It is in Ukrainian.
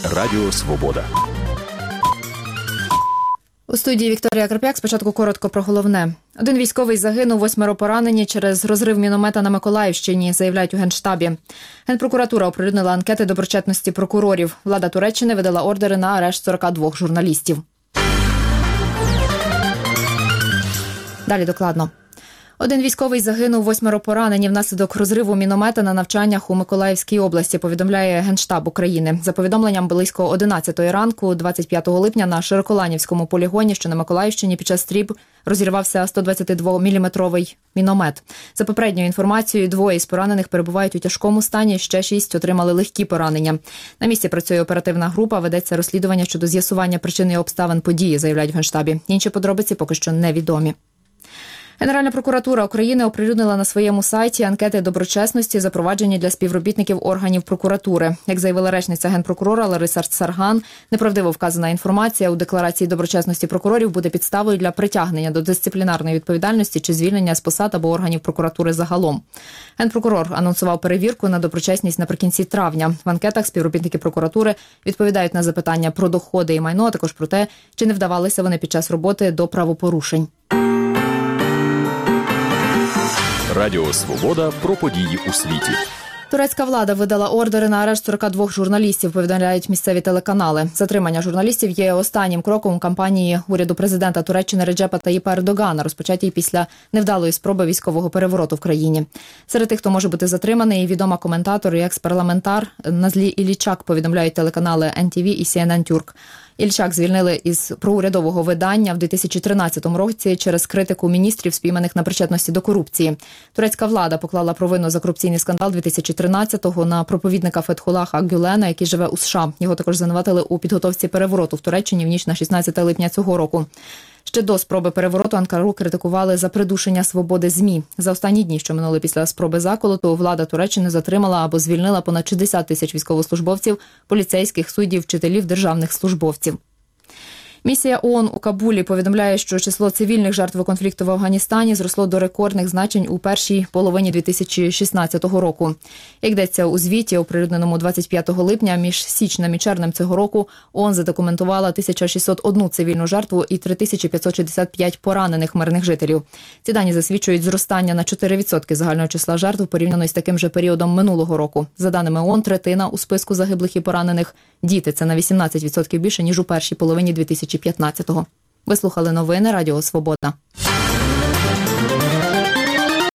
Радіо Свобода. У студії Вікторія Карп'як. Спочатку коротко про головне. Один військовий загинув, 8 поранені через розрив міномета на Миколаївщині, заявляють у Генштабі. Генпрокуратура оприлюднила анкети доброчесності прокурорів. Влада Туреччини видала ордери на арешт 42 журналістів. Далі докладно. Один військовий загинув, 8 поранені внаслідок розриву міномета на навчаннях у Миколаївській області, повідомляє Генштаб України. За повідомленням, близько 11-ї ранку, 25 липня, на Широколанівському полігоні, що на Миколаївщині, під час стрільб розірвався 122-мм міномет. За попередньою інформацією, 2 із поранених перебувають у тяжкому стані, ще 6 отримали легкі поранення. На місці працює оперативна група, ведеться розслідування щодо з'ясування причин і обставин події, заявляють в Генштабі. Інші подробиці поки що невідомі. Генеральна прокуратура України оприлюднила на своєму сайті анкети доброчесності, запроваджені для співробітників органів прокуратури. Як заявила речниця генпрокурора Лариса Сарган, неправдиво вказана інформація у декларації доброчесності прокурорів буде підставою для притягнення до дисциплінарної відповідальності чи звільнення з посад або органів прокуратури загалом. Генпрокурор анонсував перевірку на доброчесність наприкінці травня. В анкетах співробітники прокуратури відповідають на запитання про доходи і майно, а також про те, чи не вдавалися вони під час роботи до правопорушень. Радіо Свобода про події у світі. Турецька влада видала ордери на арешт 42 журналістів, повідомляють місцеві телеканали. Затримання журналістів є останнім кроком у кампанії уряду президента Туреччини Реджепа Таїпа Ердогана, розпочатій після невдалої спроби військового перевороту в країні. Серед тих, хто може бути затриманий, відома коментатор і екс-парламентар Назлі Ілічак, повідомляють телеканали NTV і CNN Turk. Ільчак звільнили із проурядового видання в 2013 році через критику міністрів, спійманих на причетності до корупції. Турецька влада поклала провину за корупційний скандал 2013-го на проповідника Фетхулаха Гюлена, який живе у США. Його також звинуватили у підготовці перевороту в Туреччині в ніч на 16 липня цього року. Ще до спроби перевороту Анкару критикували за придушення свободи ЗМІ. За останні дні, що минули після спроби заколоту, влада Туреччини затримала або звільнила понад 60 тисяч військовослужбовців, поліцейських, суддів, вчителів, державних службовців. Місія ООН у Кабулі повідомляє, що число цивільних жертв конфлікту в Афганістані зросло до рекордних значень у першій половині 2016 року. Як йдеться у звіті, оприлюдненому 25 липня, між січнем і червнем цього року ООН задокументувала 1601 цивільну жертву і 3565 поранених мирних жителів. Ці дані засвідчують зростання на 4% загального числа жертв порівняно з таким же періодом минулого року. За даними ООН, третина у списку загиблих і поранених – діти. Це на 18% більше, ніж у першій половині 2015-го. Ви слухали новини Радіо Свобода.